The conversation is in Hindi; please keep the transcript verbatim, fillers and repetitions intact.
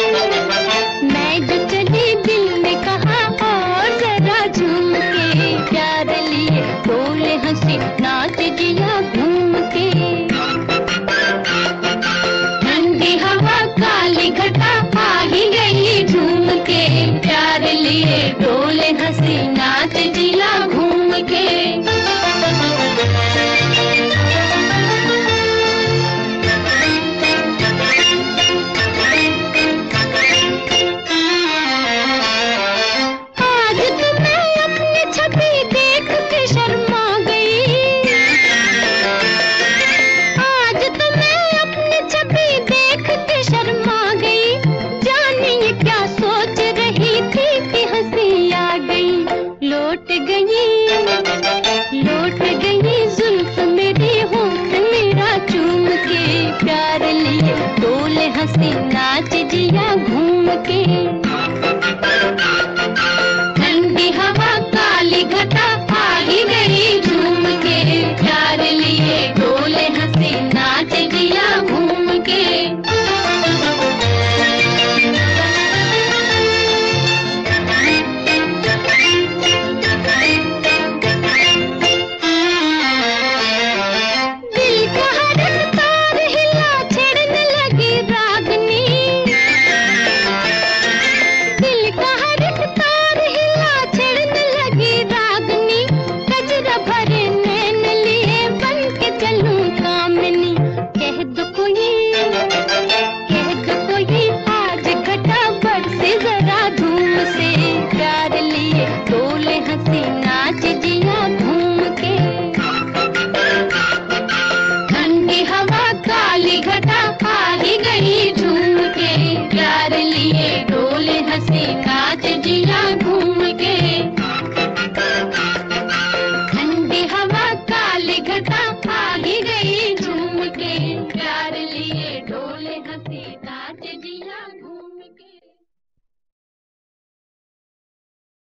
मैं जो चली दिल ने कहा और जरा झूम के, प्यार लिए बोले हंसी नाच जिया घूम के। ठंडी हवा काली घटा आ ही गई झूम के, प्यार लिए बोले हंसी नाच जिया घूम के। लौट गई लौट गई जुल्फ मेरी होठ मेरा चूम के, प्यार लिए डोले हंसी नाच जिया घूम के। ठंडी हवा काली घटा आ ही गई झूम के, प्यार लिए डोले हंसी नाच जिया घूम के। घटा आ ही गई झूम के, प्यार लिए डोले हंसी नाच जी